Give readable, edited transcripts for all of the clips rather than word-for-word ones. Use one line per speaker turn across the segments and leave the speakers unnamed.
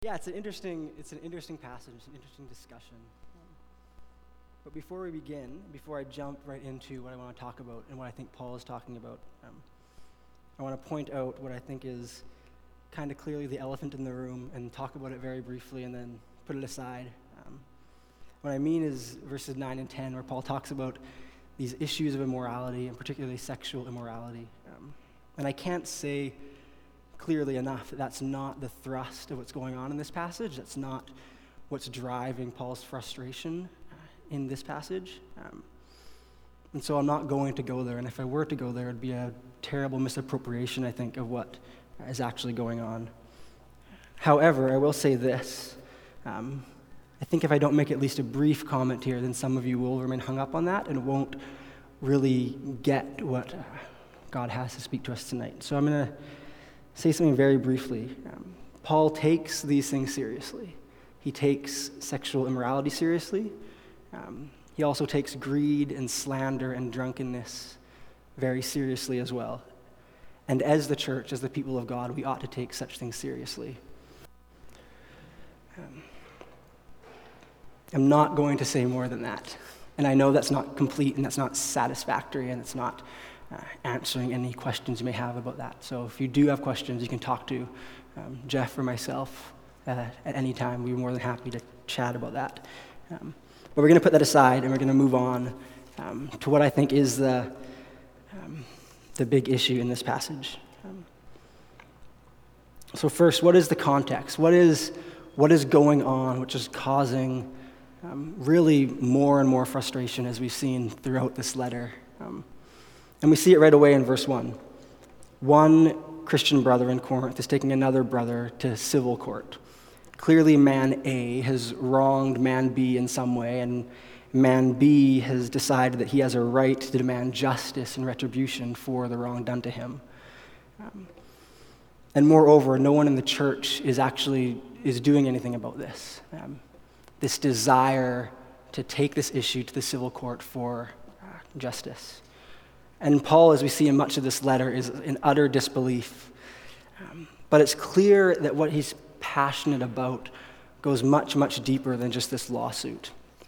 Yeah, it's an interesting passage, it's an interesting discussion. But before we begin, before I jump right into what I want to talk about and what I think Paul is talking about, I want to point out what I think is kind of clearly the elephant in the room and talk about it very briefly and then put it aside. What I mean is verses 9 and 10, where Paul talks about these issues of immorality, and particularly sexual immorality. And I can't say clearly enough that that's not the thrust of what's going on in this passage. That's not what's driving Paul's frustration in this passage. And so I'm not going to go there. And if I were to go there, it'd be a terrible misappropriation, I think, of what is actually going on. However, I will say this. I think if I don't make at least a brief comment here, then some of you will remain hung up on that and won't really get what God has to speak to us tonight. So I'm going to say something very briefly. Paul takes these things seriously. He takes sexual immorality seriously. He also takes greed and slander and drunkenness very seriously as well. And as the church, as the people of God, we ought to take such things seriously. I'm not going to say more than that. And I know that's not complete and that's not satisfactory and it's not answering any questions you may have about that. So if you do have questions, you can talk to Jeff or myself at any time. We're more than happy to chat about that. But we're going to put that aside and we're going to move on to what I think is the big issue in this passage. So first, what is the context? What is going on, which is causing really more and more frustration, as we've seen throughout this letter? And we see it right away in verse 1. One Christian brother in Corinth is taking another brother to civil court. Clearly, man A has wronged man B in some way, and man B has decided that he has a right to demand justice and retribution for the wrong done to him. And moreover, no one in the church is doing anything about this. This desire to take this issue to the civil court for justice. And Paul, as we see in much of this letter, is in utter disbelief. But it's clear that what he's passionate about goes much, much deeper than just this lawsuit.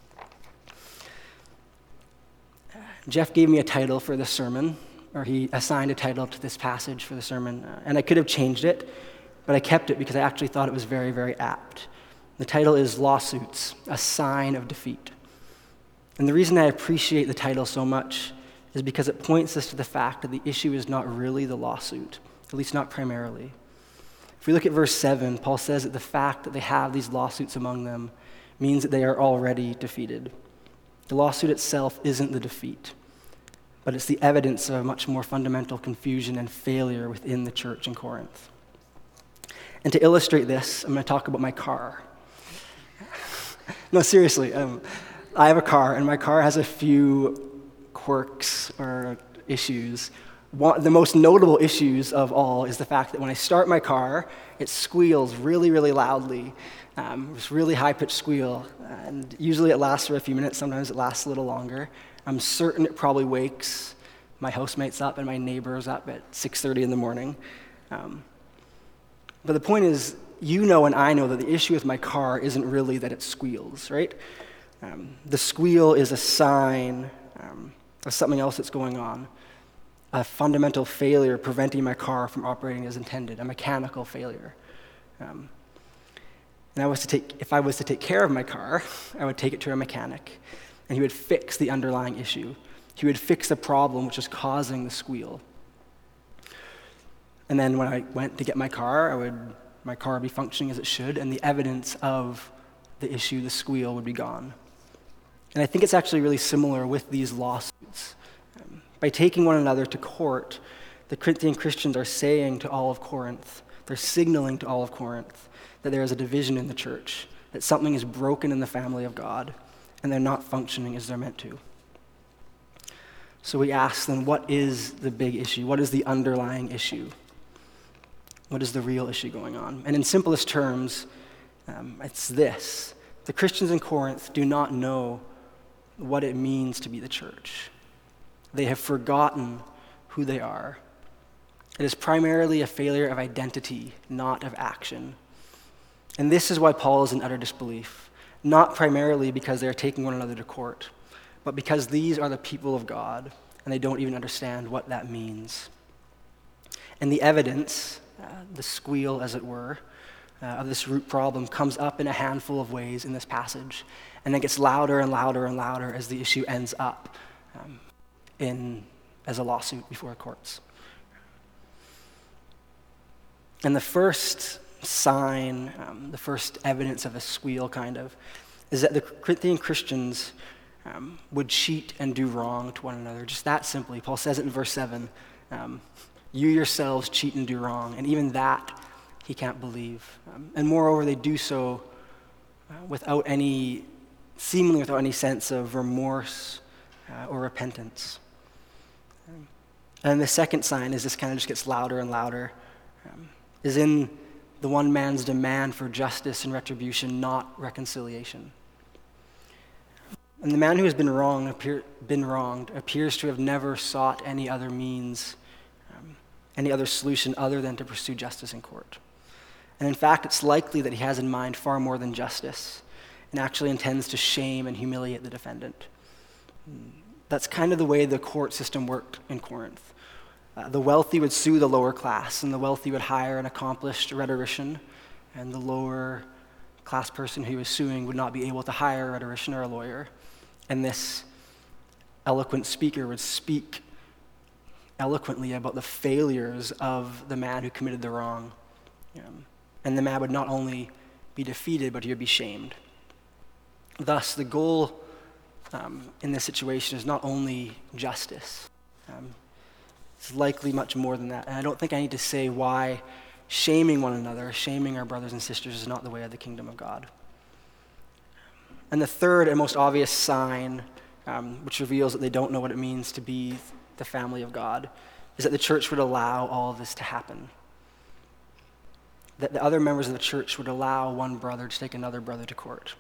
Jeff gave me a title for the sermon, or he assigned a title to this passage for the sermon, and I could have changed it, but I kept it because I actually thought it was very, very apt. The title is Lawsuits, a Sign of Defeat. And the reason I appreciate the title so much is because it points us to the fact that the issue is not really the lawsuit, at least not primarily. If we look at verse 7, Paul says that the fact that they have these lawsuits among them means that they are already defeated. The lawsuit itself isn't the defeat, but it's the evidence of a much more fundamental confusion and failure within the church in Corinth. And to illustrate this, I'm going to talk about my car. No, seriously, I have a car, and my car has a few quirks or issues. The most notable issues of all is the fact that when I start my car, it squeals really, really loudly. It's really high-pitched squeal, and usually it lasts for a few minutes. Sometimes it lasts a little longer. I'm certain it probably wakes my housemates up and my neighbors up at 6:30 in the morning. But the point is, you know and I know that the issue with my car isn't really that it squeals, right? The squeal is a sign of something else that's going on. A fundamental failure preventing my car from operating as intended, a mechanical failure. And if I was to take care of my car, I would take it to a mechanic, and he would fix the underlying issue. He would fix the problem which is causing the squeal. And then when I went to get my car, my car would be functioning as it should, and the evidence of the issue, the squeal, would be gone. And I think it's actually really similar with these lawsuits. By taking one another to court, the Corinthian Christians are saying to all of Corinth, they're signaling to all of Corinth that there is a division in the church, that something is broken in the family of God, and they're not functioning as they're meant to. So we ask them, what is the big issue? What is the underlying issue? What is the real issue going on? And in simplest terms, it's this. The Christians in Corinth do not know what it means to be the church. They have forgotten who they are. It is primarily a failure of identity, not of action. And this is why Paul is in utter disbelief, not primarily because they are taking one another to court, but because these are the people of God, and they don't even understand what that means. And the evidence, the squeal as it were, of this root problem comes up in a handful of ways in this passage, and it gets louder and louder and louder as the issue ends up as a lawsuit before courts. And the first sign, the first evidence of a squeal is that the Corinthian Christians would cheat and do wrong to one another, just that simply. Paul says it in verse 7, you yourselves cheat and do wrong, and even that he can't believe. And moreover, they do so seemingly without any sense of remorse or repentance. And the second sign is this kind of just gets louder and louder, is in the one man's demand for justice and retribution, not reconciliation. And the man who has been wronged appears to have never sought any other means, any other solution other than to pursue justice in court. And in fact, it's likely that he has in mind far more than justice and actually intends to shame and humiliate the defendant. That's kind of the way the court system worked in Corinth. The wealthy would sue the lower class, and the wealthy would hire an accomplished rhetorician, and the lower class person who was suing would not be able to hire a rhetorician or a lawyer. And this eloquent speaker would speak eloquently about the failures of the man who committed the wrong. And the man would not only be defeated, but he would be shamed. Thus, the goal in this situation is not only justice. It's likely much more than that. And I don't think I need to say why shaming one another, shaming our brothers and sisters is not the way of the kingdom of God. And the third and most obvious sign, which reveals that they don't know what it means to be the family of God, is that the church would allow all of this to happen. That the other members of the church would allow one brother to take another brother to court.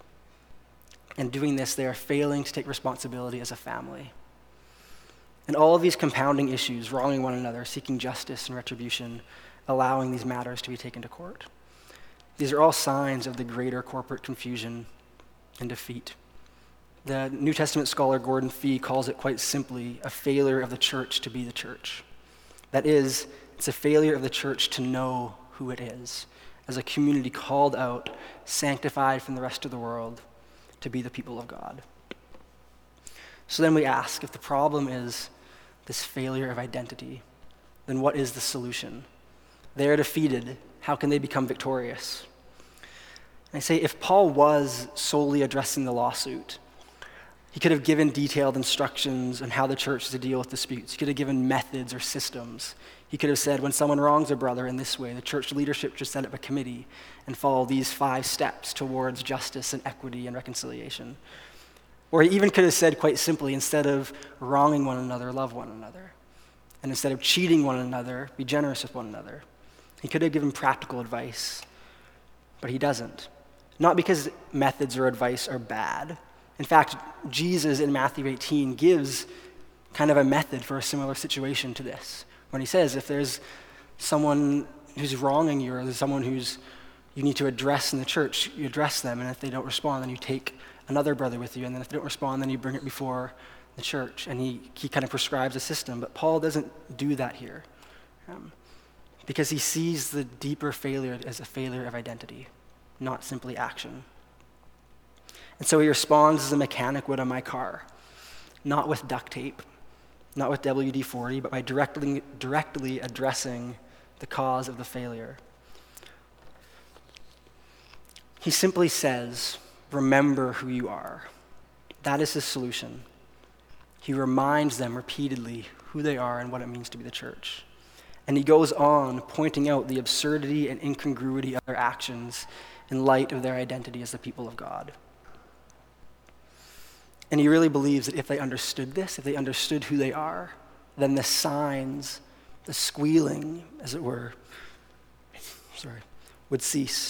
And doing this, they are failing to take responsibility as a family. And all of these compounding issues, wronging one another, seeking justice and retribution, allowing these matters to be taken to court. These are all signs of the greater corporate confusion and defeat. The New Testament scholar Gordon Fee calls it quite simply a failure of the church to be the church. That is, it's a failure of the church to know who it is, as a community called out, sanctified from the rest of the world, to be the people of God. So then we ask, if the problem is this failure of identity, then what is the solution? They are defeated. How can they become victorious? And I say, if Paul was solely addressing the lawsuit, he could have given detailed instructions on how the church is to deal with disputes. He could have given methods or systems. He could have said, when someone wrongs a brother in this way, the church leadership should set up a committee and follow these 5 steps towards justice and equity and reconciliation. Or he even could have said quite simply, instead of wronging one another, love one another. And instead of cheating one another, be generous with one another. He could have given practical advice, but he doesn't. Not because methods or advice are bad. In fact, Jesus in Matthew 18 gives kind of a method for a similar situation to this, when he says, if there's someone who's wronging you, or there's someone you need to address in the church, you address them, and if they don't respond, then you take another brother with you, and then if they don't respond, then you bring it before the church. And he kind of prescribes a system, but Paul doesn't do that here, because he sees the deeper failure as a failure of identity, not simply action. And so he responds as a mechanic would on my car, not with duct tape, not with WD-40, but by directly addressing the cause of the failure. He simply says, remember who you are. That is his solution. He reminds them repeatedly who they are and what it means to be the church. And he goes on pointing out the absurdity and incongruity of their actions in light of their identity as the people of God. And he really believes that if they understood this, if they understood who they are, then the signs, the squealing, as it were, would cease.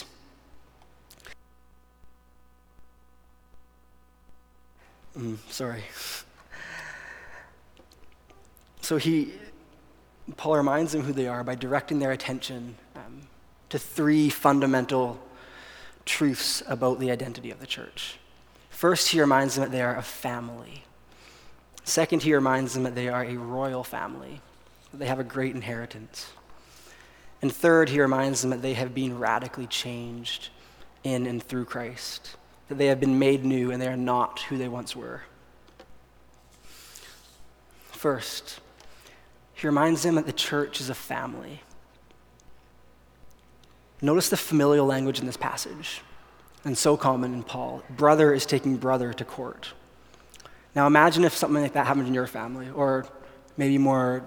So Paul reminds them who they are by directing their attention to 3 fundamental truths about the identity of the church. First, he reminds them that they are a family. Second, he reminds them that they are a royal family, that they have a great inheritance. And third, he reminds them that they have been radically changed in and through Christ, that they have been made new and they are not who they once were. First, he reminds them that the church is a family. Notice the familial language in this passage, and so common in Paul. Brother is taking brother to court. Now imagine if something like that happened in your family, or maybe more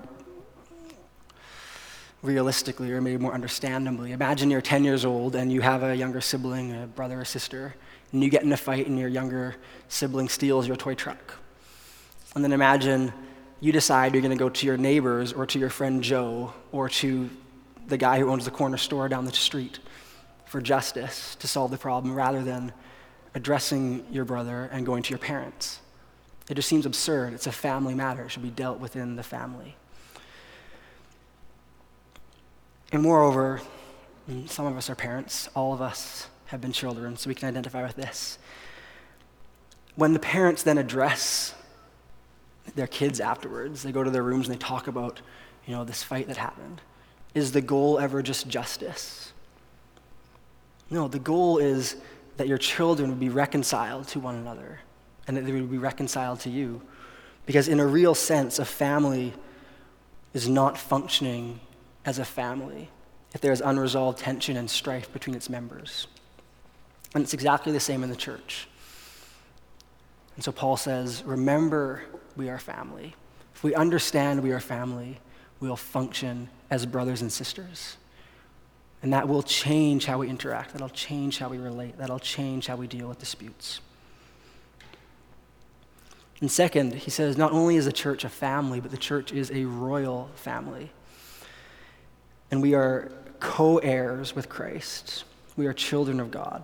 realistically, or maybe more understandably. Imagine you're 10 years old and you have a younger sibling, a brother or sister, and you get in a fight and your younger sibling steals your toy truck. And then imagine you decide you're going to go to your neighbors or to your friend Joe or to the guy who owns the corner store down the street for justice to solve the problem rather than addressing your brother and going to your parents. It just seems absurd. It's a family matter. It should be dealt within the family. And moreover, some of us are parents. All of us have been children, so we can identify with this. When the parents then address their kids afterwards, they go to their rooms and they talk about, this fight that happened. Is the goal ever just justice? No, the goal is that your children would be reconciled to one another and that they would be reconciled to you. Because in a real sense, a family is not functioning as a family if there is unresolved tension and strife between its members. And it's exactly the same in the church. And so Paul says, remember, we are family. If we understand we are family, we'll function as brothers and sisters. And that will change how we interact. That'll change how we relate. That'll change how we deal with disputes. And second, he says, not only is the church a family, but the church is a royal family. And we are co-heirs with Christ. We are children of God.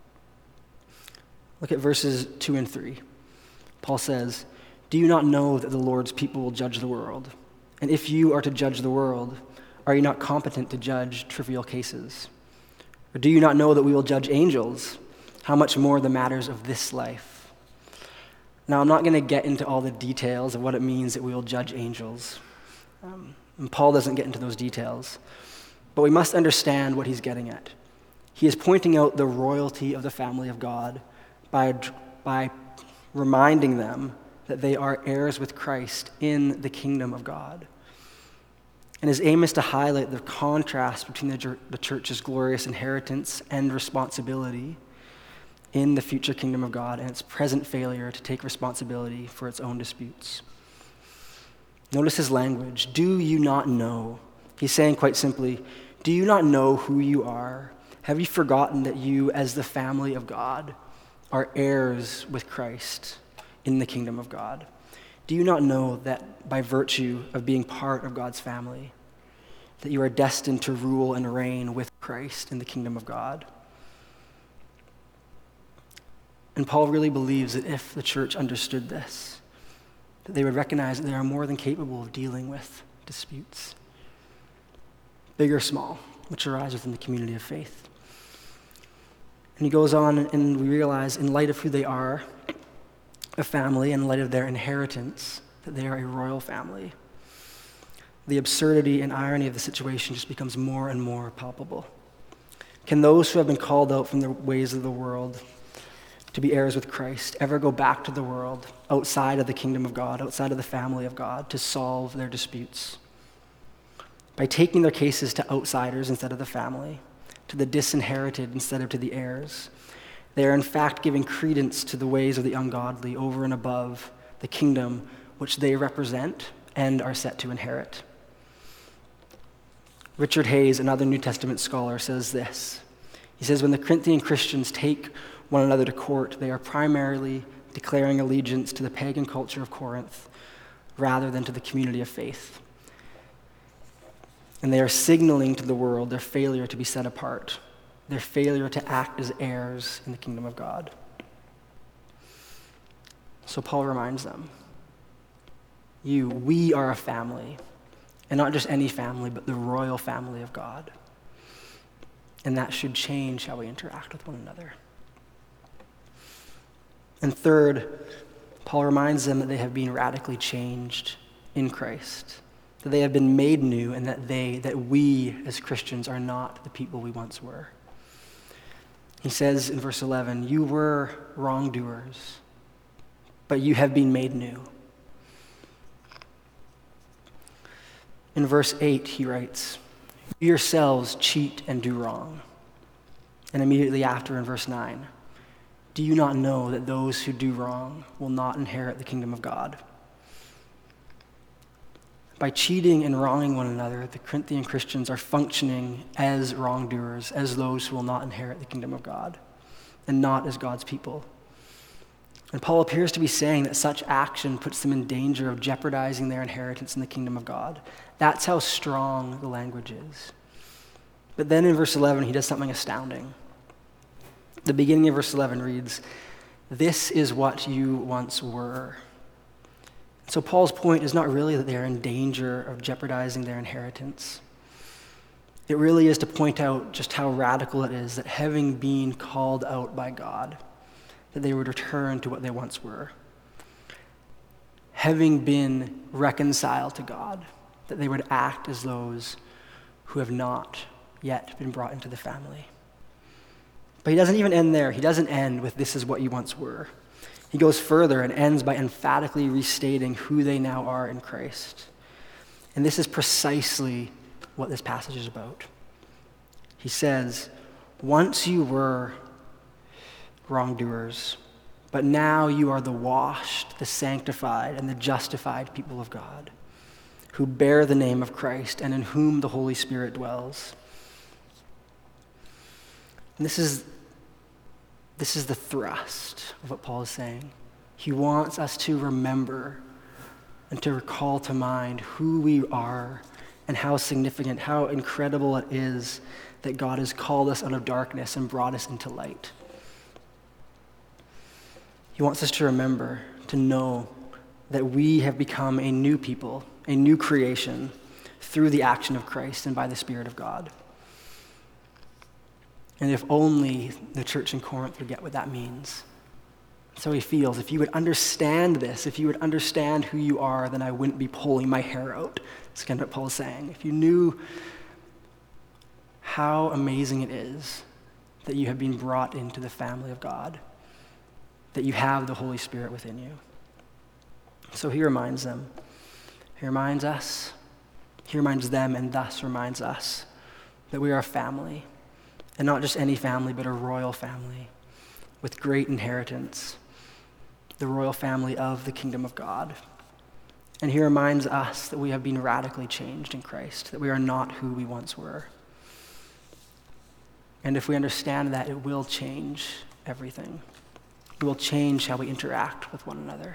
Look at verses 2 and 3. Paul says, do you not know that the Lord's people will judge the world? And if you are to judge the world, are you not competent to judge trivial cases? Or do you not know that we will judge angels? How much more the matters of this life? Now, I'm not going to get into all the details of what it means that we will judge angels. And Paul doesn't get into those details. But we must understand what he's getting at. He is pointing out the royalty of the family of God by reminding them that they are heirs with Christ in the kingdom of God. And his aim is to highlight the contrast between the church's glorious inheritance and responsibility in the future kingdom of God and its present failure to take responsibility for its own disputes. Notice his language. Do you not know? He's saying quite simply, do you not know who you are? Have you forgotten that you, as the family of God, are heirs with Christ in the kingdom of God? Do you not know that by virtue of being part of God's family, that you are destined to rule and reign with Christ in the kingdom of God? And Paul really believes that if the church understood this, that they would recognize that they are more than capable of dealing with disputes, big or small, which arise within the community of faith. And he goes on, and we realize, in light of who they are, a family, in light of their inheritance, that they are a royal family. The absurdity and irony of the situation just becomes more and more palpable. Can those who have been called out from the ways of the world to be heirs with Christ ever go back to the world, outside of the kingdom of God, outside of the family of God, to solve their disputes? By taking their cases to outsiders instead of the family, to the disinherited instead of to the heirs, they are in fact giving credence to the ways of the ungodly over and above the kingdom which they represent and are set to inherit. Richard Hayes, another New Testament scholar, says this. He says, when the Corinthian Christians take one another to court, they are primarily declaring allegiance to the pagan culture of Corinth rather than to the community of faith. And they are signaling to the world their failure to be set apart, their failure to act as heirs in the kingdom of God. So Paul reminds them, we are a family, and not just any family, but the royal family of God. And that should change how we interact with one another. And third, Paul reminds them that they have been radically changed in Christ, that they have been made new, and that we as Christians are not the people we once were. He says in verse 11, you were wrongdoers, but you have been made new. In verse 8, he writes, you yourselves cheat and do wrong. And immediately after, in verse 9, do you not know that those who do wrong will not inherit the kingdom of God? By cheating and wronging one another, the Corinthian Christians are functioning as wrongdoers, as those who will not inherit the kingdom of God, and not as God's people. And Paul appears to be saying that such action puts them in danger of jeopardizing their inheritance in the kingdom of God. That's how strong the language is. But then in verse 11, he does something astounding. The beginning of verse 11 reads, this is what you once were. So Paul's point is not really that they are in danger of jeopardizing their inheritance. It really is to point out just how radical it is that having been called out by God, that they would return to what they once were. Having been reconciled to God, that they would act as those who have not yet been brought into the family. But he doesn't even end there. He doesn't end with this is what you once were. He goes further and ends by emphatically restating who they now are in Christ. And this is precisely what this passage is about. He says, once you were wrongdoers, but now you are the washed, the sanctified, and the justified people of God, who bear the name of Christ and in whom the Holy Spirit dwells. And this is the thrust of what Paul is saying. He wants us to remember and to recall to mind who we are and how significant, how incredible it is that God has called us out of darkness and brought us into light. He wants us to remember, to know that we have become a new people, a new creation through the action of Christ and by the Spirit of God. And if only the church in Corinth would get what that means. So he feels, if you would understand this, if you would understand who you are, then I wouldn't be pulling my hair out. That's kind of what Paul is saying. If you knew how amazing it is that you have been brought into the family of God, that you have the Holy Spirit within you. So he reminds them. He reminds us. He reminds them and thus reminds us that we are a family. And not just any family, but a royal family with great inheritance, the royal family of the kingdom of God. And he reminds us that we have been radically changed in Christ, that we are not who we once were. And if we understand that, it will change everything. It will change how we interact with one another.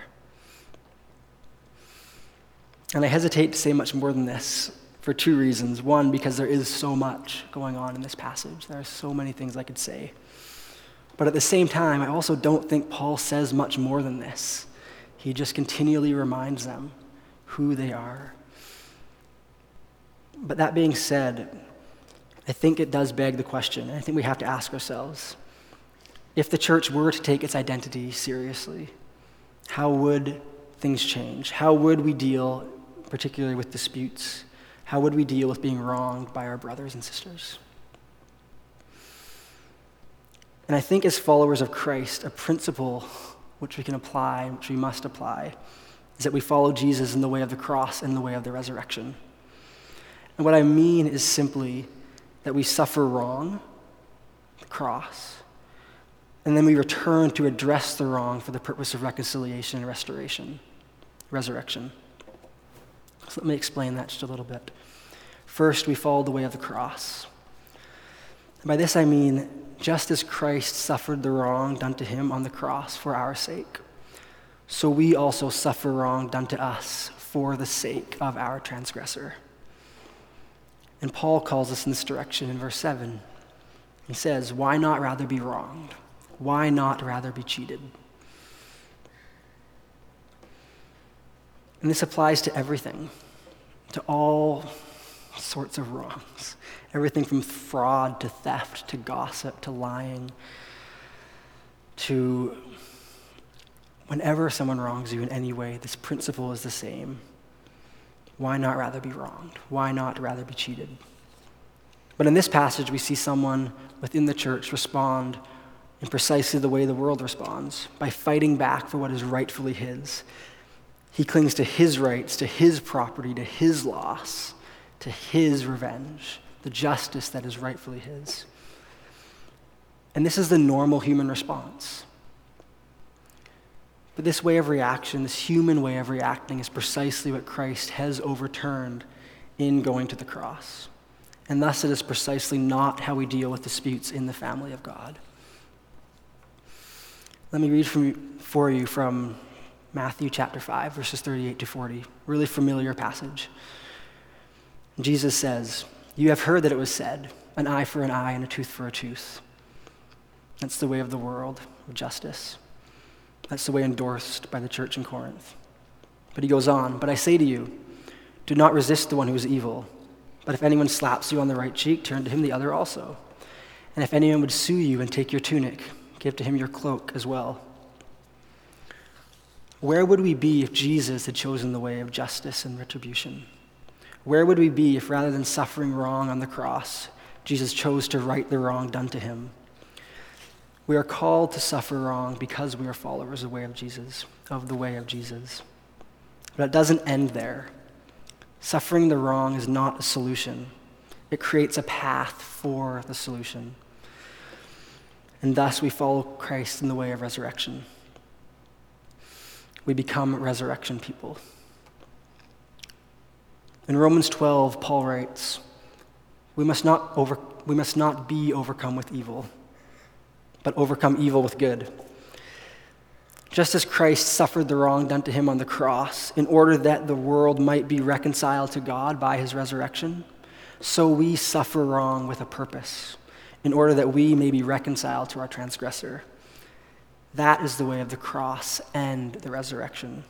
And I hesitate to say much more than this for two reasons. One, because there is so much going on in this passage. There are so many things I could say. But at the same time, I also don't think Paul says much more than this. He just continually reminds them who they are. But that being said, I think it does beg the question, and I think we have to ask ourselves, if the church were to take its identity seriously, how would things change? How would we deal, particularly with disputes? How would we deal with being wronged by our brothers and sisters? And I think as followers of Christ, a principle which we can apply, which we must apply, is that we follow Jesus in the way of the cross and the way of the resurrection. And what I mean is simply that we suffer wrong, the cross, and then we return to address the wrong for the purpose of reconciliation and resurrection. So let me explain that just a little bit. First, we follow the way of the cross. And by this I mean, just as Christ suffered the wrong done to him on the cross for our sake, so we also suffer wrong done to us for the sake of our transgressor. And Paul calls us in this direction in verse 7. He says, why not rather be wronged? Why not rather be cheated? And this applies to everything, to all all sorts of wrongs. Everything from fraud to theft to gossip to lying to whenever someone wrongs you in any way, this principle is the same. Why not rather be wronged? Why not rather be cheated? But in this passage, we see someone within the church respond in precisely the way the world responds, by fighting back for what is rightfully his. He clings to his rights, to his property, to his loss, to his revenge, the justice that is rightfully his. And this is the normal human response. But this way of reaction, this human way of reacting, is precisely what Christ has overturned in going to the cross. And thus it is precisely not how we deal with disputes in the family of God. Let me read for you from Matthew chapter 5, verses 38 to 40. Really familiar passage. Jesus says, "You have heard that it was said, an eye for an eye and a tooth for a tooth. That's the way of the world, of justice. That's the way endorsed by the church in Corinth." But he goes on, "But I say to you, do not resist the one who is evil. But if anyone slaps you on the right cheek, turn to him the other also. And if anyone would sue you and take your tunic, give to him your cloak as well." Where would we be if Jesus had chosen the way of justice and retribution? Where would we be if rather than suffering wrong on the cross, Jesus chose to right the wrong done to him? We are called to suffer wrong because we are followers of the way of Jesus, But it doesn't end there. Suffering the wrong is not a solution. It creates a path for the solution. And thus we follow Christ in the way of resurrection. We become resurrection people. In Romans 12, Paul writes, we must not be overcome with evil, but overcome evil with good. Just as Christ suffered the wrong done to him on the cross in order that the world might be reconciled to God by his resurrection, so we suffer wrong with a purpose, in order that we may be reconciled to our transgressor. That is the way of the cross and the resurrection.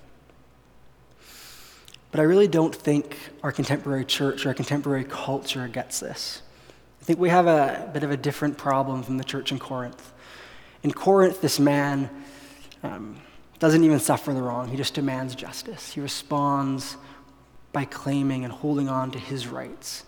But I really don't think our contemporary church or our contemporary culture gets this. I think we have a bit of a different problem from the church in Corinth. In Corinth, this man doesn't even suffer the wrong. He just demands justice. He responds by claiming and holding on to his rights.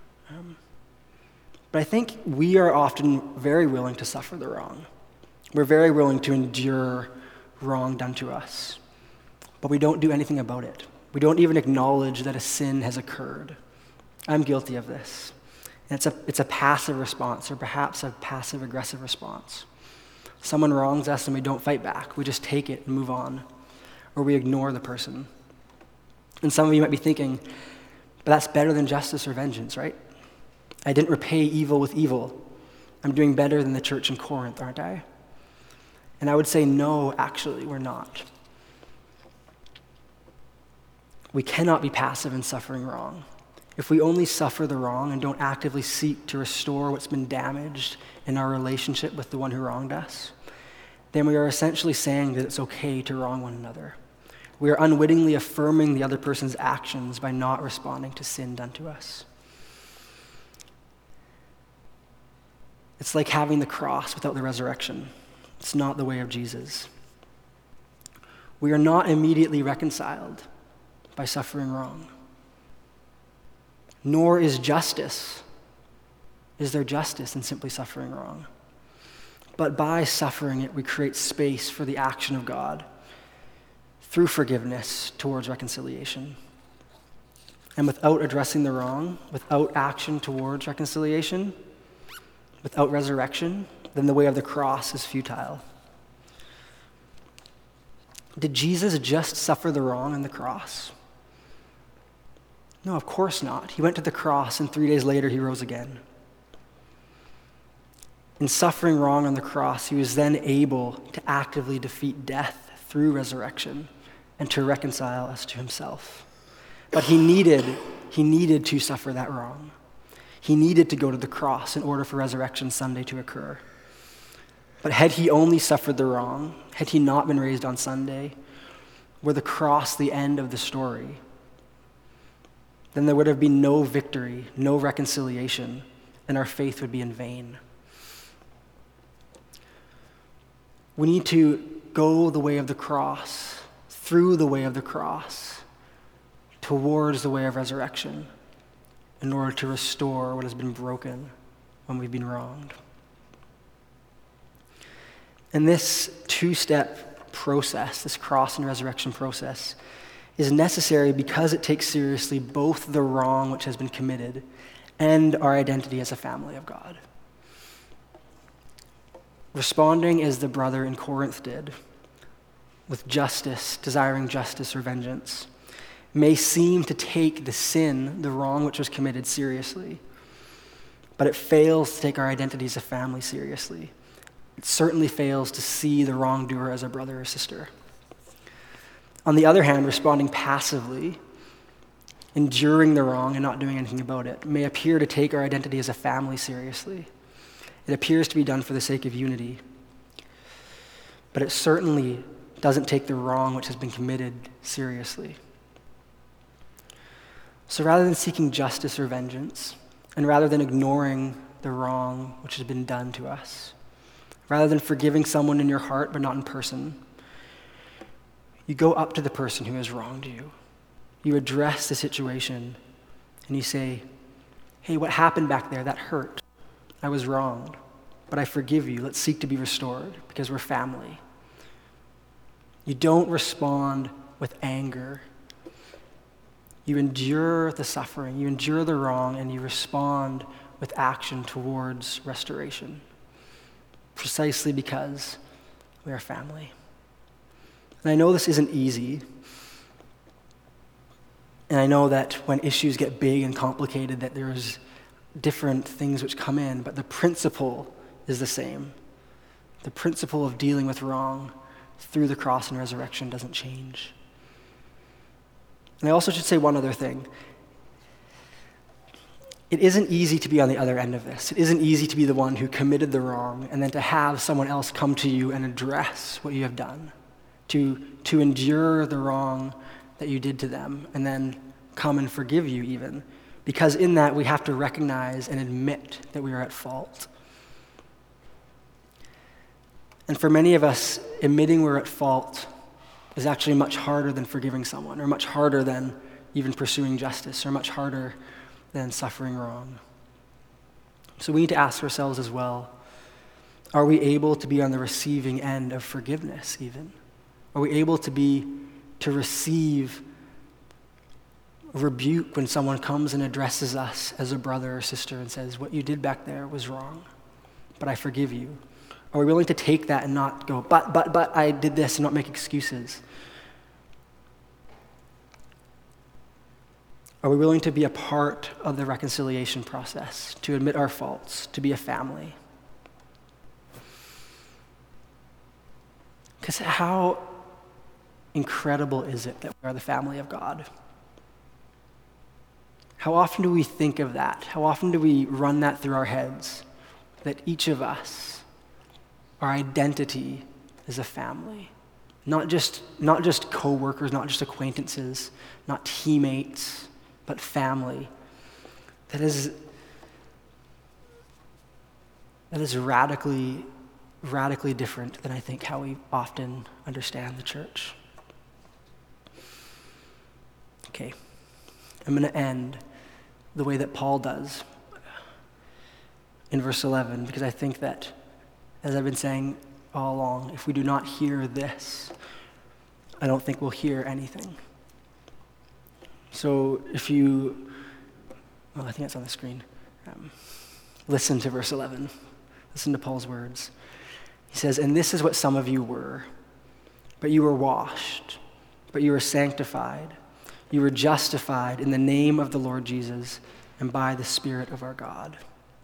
But I think we are often very willing to suffer the wrong. We're very willing to endure wrong done to us. But we don't do anything about it. We don't even acknowledge that a sin has occurred. I'm guilty of this. And it's a passive response, or perhaps a passive-aggressive response. Someone wrongs us and we don't fight back. We just take it and move on. Or we ignore the person. And some of you might be thinking, but that's better than justice or vengeance, right? I didn't repay evil with evil. I'm doing better than the church in Corinth, aren't I? And I would say, no, actually, we're not. We cannot be passive in suffering wrong. If we only suffer the wrong and don't actively seek to restore what's been damaged in our relationship with the one who wronged us, then we are essentially saying that it's okay to wrong one another. We are unwittingly affirming the other person's actions by not responding to sin done to us. It's like having the cross without the resurrection. It's not the way of Jesus. We are not immediately reconciled by suffering wrong. Nor is there justice in simply suffering wrong. But by suffering it, we create space for the action of God through forgiveness towards reconciliation. And without addressing the wrong, without action towards reconciliation, without resurrection, then the way of the cross is futile. Did Jesus just suffer the wrong on the cross? No, of course not. He went to the cross, and 3 days later he rose again. In suffering wrong on the cross, he was then able to actively defeat death through resurrection and to reconcile us to himself. But he needed to suffer that wrong. He needed to go to the cross in order for Resurrection Sunday to occur. But had he only suffered the wrong, had he not been raised on Sunday, were the cross the end of the story? then there would have been no victory, no reconciliation, and our faith would be in vain. We need to go the way of the cross, through the way of the cross, towards the way of resurrection, in order to restore what has been broken when we've been wronged. And this two-step process, this cross and resurrection process, is necessary because it takes seriously both the wrong which has been committed and our identity as a family of God. Responding as the brother in Corinth did, with justice, desiring justice or vengeance, may seem to take the sin, the wrong which was committed, seriously, but it fails to take our identity as a family seriously. It certainly fails to see the wrongdoer as a brother or sister. On the other hand, responding passively, enduring the wrong and not doing anything about it, may appear to take our identity as a family seriously. It appears to be done for the sake of unity, but it certainly doesn't take the wrong which has been committed seriously. So rather than seeking justice or vengeance, and rather than ignoring the wrong which has been done to us, rather than forgiving someone in your heart but not in person, you go up to the person who has wronged you. You address the situation and you say, hey, what happened back there? That hurt. I was wronged, but I forgive you. Let's seek to be restored because we're family. You don't respond with anger. You endure the suffering, you endure the wrong, and you respond with action towards restoration, precisely because we are family. And I know this isn't easy, and I know that when issues get big and complicated that there's different things which come in, but the principle is the same. The principle of dealing with wrong through the cross and resurrection doesn't change. And I also should say one other thing. It isn't easy to be on the other end of this. It isn't easy to be the one who committed the wrong and then to have someone else come to you and address what you have done, to endure the wrong that you did to them and then come and forgive you even. Because in that, we have to recognize and admit that we are at fault. And for many of us, admitting we're at fault is actually much harder than forgiving someone, or much harder than even pursuing justice, or much harder than suffering wrong. So we need to ask ourselves as well, are we able to be on the receiving end of forgiveness even? Are we able to receive rebuke when someone comes and addresses us as a brother or sister and says, what you did back there was wrong, but I forgive you? Are we willing to take that and not go, but I did this, and not make excuses? Are we willing to be a part of the reconciliation process, to admit our faults, to be a family? Because how incredible is it that we are the family of God? How often do we think of that? How often do we run that through our heads? That each of us, our identity is a family. Not just co-workers, not just acquaintances, not teammates, but family. That is radically different than I think how we often understand the church. Okay, I'm going to end the way that Paul does in verse 11, because I think that, as I've been saying all along, if we do not hear this, I don't think we'll hear anything. So I think it's on the screen. Listen to verse 11. Listen to Paul's words. He says, and this is what some of you were, but you were washed, but you were sanctified, you were justified in the name of the Lord Jesus and by the Spirit of our God.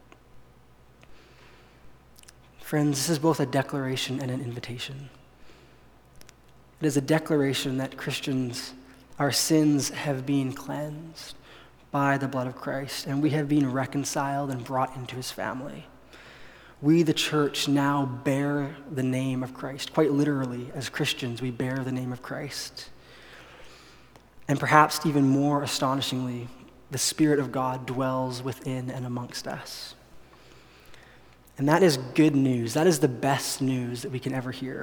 Friends, this is both a declaration and an invitation. It is a declaration that Christians, our sins have been cleansed by the blood of Christ, and we have been reconciled and brought into his family. We, the church, now bear the name of Christ. Quite literally, as Christians, we bear the name of Christ. And perhaps even more astonishingly, the Spirit of God dwells within and amongst us. And that is good news. That is the best news that we can ever hear.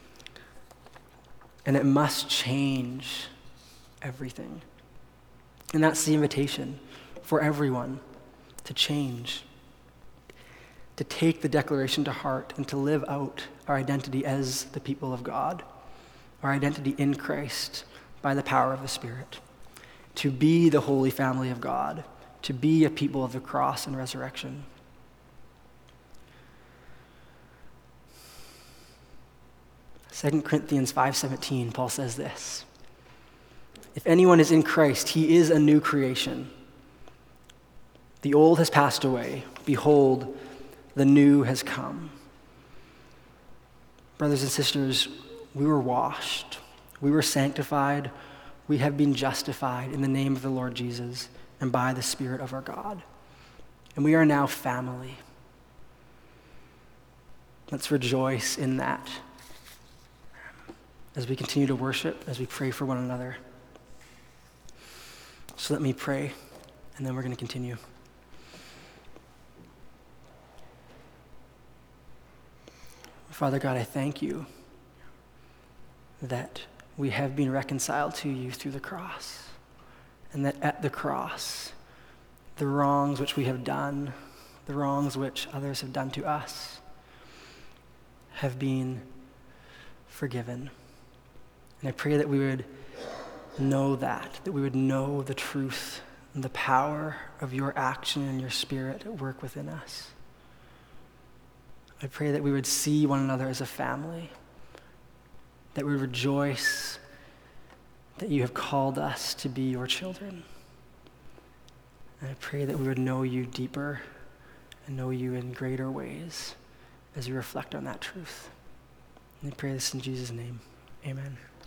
And it must change everything. And that's the invitation for everyone to change, to take the declaration to heart and to live out our identity as the people of God, our identity in Christ by the power of the Spirit, to be the holy family of God, to be a people of the cross and resurrection. 2 Corinthians 5:17, Paul says this: if anyone is in Christ, he is a new creation. The old has passed away. Behold, the new has come. Brothers and sisters, we were washed. We were sanctified. We have been justified in the name of the Lord Jesus and by the Spirit of our God. And we are now family. Let's rejoice in that as we continue to worship, as we pray for one another. So let me pray, and then we're going to continue. Father God, I thank you that we have been reconciled to you through the cross, and that at the cross, the wrongs which we have done, the wrongs which others have done to us, have been forgiven. And I pray that we would know that we would know the truth and the power of your action and your Spirit at work within us. I pray that we would see one another as a family, that we would rejoice that you have called us to be your children. And I pray that we would know you deeper and know you in greater ways as we reflect on that truth. And I pray this in Jesus' name. Amen.